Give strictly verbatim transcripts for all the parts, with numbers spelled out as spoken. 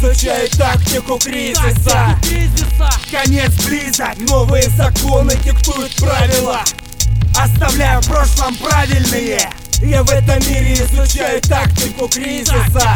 изучаю тактику кризиса. Конец близок, новые законы диктуют правила. Оставляю в прошлом правильные. Я в этом мире изучаю тактику кризиса.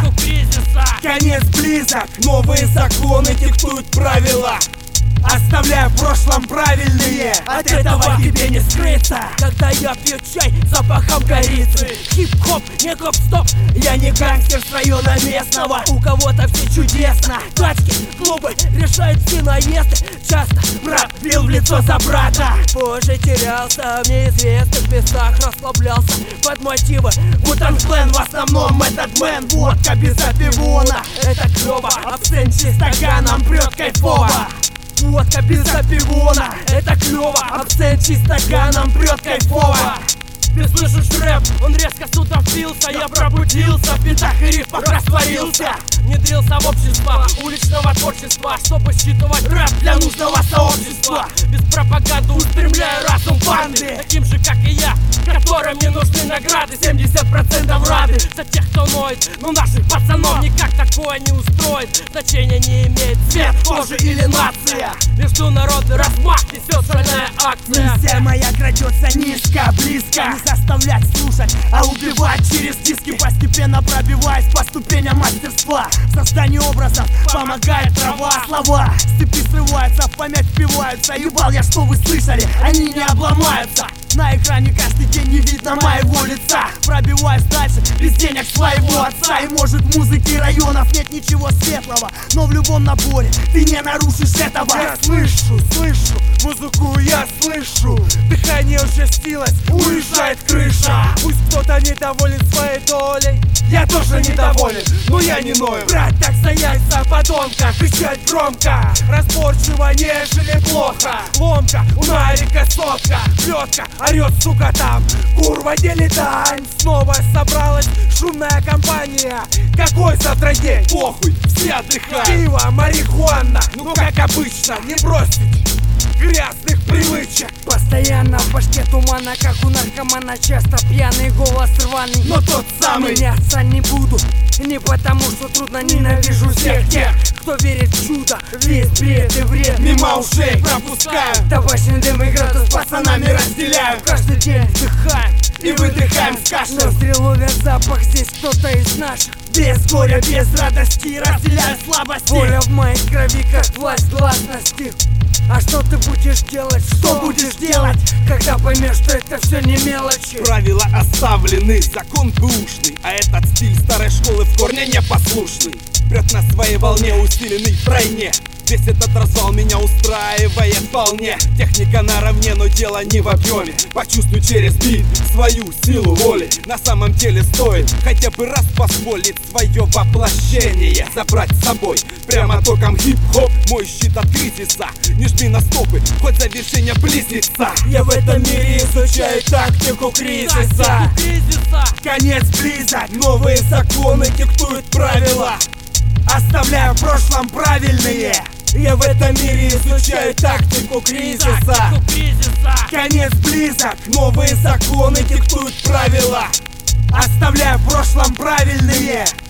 Конец близок, новые законы диктуют правила. Оставляю в прошлом правильные. От этого тебе не скрыться. Когда я пью чай с запахом корицы. Хип-хоп, не гоп-стоп. Я не гангстер с района местного. У кого-то все чудесно. Тачки, клубы, решают все наезды. Часто брат бил в лицо за брата. Позже терялся в неизвестных местах. Расслаблялся под мотивы Wu-Tang Clan, в основном этот мэн. Водка без опивона, это клёво. Абсент чистоганом прет кайфово. Водка без опивона, это клёво. Абсент чистоганом прет кайфово. Ты слышишь рэп, он резко сюда впился. Я пробудился, в битах и рифмах растворился. Внедрился в общество уличного творчества, чтобы считывать рэп для нужного сообщества. Без пропаганды устремляю разум банды, таким же как и я, которым не нужны награды. Семьдесят процентов рады за тех, кто ноет, но наших пацанов никак такое не устроит. Значения не имеет цвет кожи или нация. Международный размах несет шальная акция. Миссия моя крадется низко, близко. Не заставлять слушать, а убивать через диски. Постепенно пробиваясь по ступеням мастерства. Создание образов помогает трава. Слова с цепи срываются, в память впиваются. Ебал я, что вы слышали, они не обломаются. На экране каждый день не видно моего лица. Пробиваюсь дальше, без денег своего отца. И может в музыке районов нет ничего светлого, но в любом наборе ты не нарушишь этого. Я слышу, слышу, музыку я слышу. Дыхание участилось, уезжает крыша. Пусть кто-то недоволен своей долей, я тоже недоволен, но я не ною. Брать так за яйца подонка, кричать громко, разборчиво, нежели плохо. Ломка, у Нарика сотка, плетка, орет, сука, там курва делит дань. Снова собралась шумная компания. Какой завтра день? Похуй, все отдыхают. Пиво, марихуана, ну как обычно, не бросить грязных привычек. Постоянно в башке тумана, как у наркомана. Часто пьяный голос рваный, но тот самый. Меняться не буду, не потому что трудно. Ненавижу всех тех, кто верит в чудо. Весь бред и вред мимо ушей пропускаю. Табачный дым и градус с пацанами разделяю. Каждый день вдыхаем и выдыхаем с кашлем. Ноздри ловят запах, здесь кто-то из наших. Без горя, без радости, разделяю слабости. Воля в моей крови, как власть гласности. А что ты будешь делать? Что, что будешь делать, когда поймешь, что это все не мелочи? Правила оставлены, закон бэушный, а этот стиль старой школы в корне непослушный. Прет на своей волне, усиленный втройне. Весь этот развал меня устраивает вполне. Техника наравне, но дело не в объеме. Почувствуй через бит свою силу воли. На самом деле стоит хотя бы раз позволить свое воплощение забрать с собой. Прямо током хип-хоп, мой щит от кризиса. Не жми на стопы, хоть завершение близится. Я в этом мире изучаю тактику кризиса. Конец близок, новые законы диктуют правила. Оставляю в прошлом правильные. Я в этом мире изучаю тактику кризиса. Конец близок, новые законы диктуют правила. Оставляю в прошлом правильные.